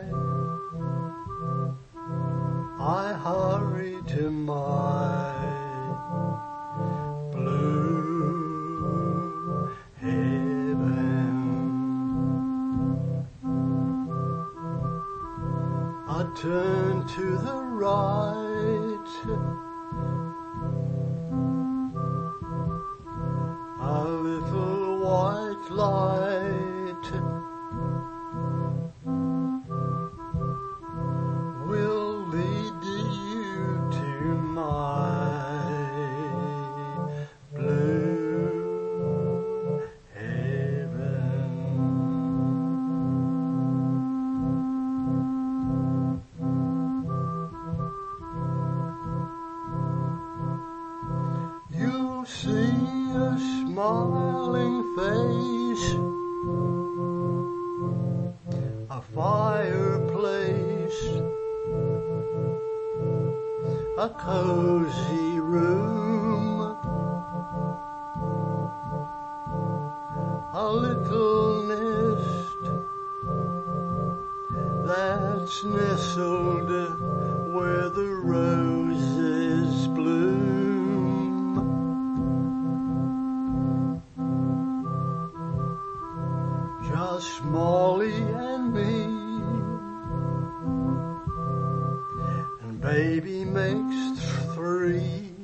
I hurry to my blue heaven. I turn to the right, a little white light will lead you to my blue heaven. You'll see a smiling face, a fireplace, a cozy room, a little nest that's nestled where the roses bloom. Just Molly and me, and baby makes three.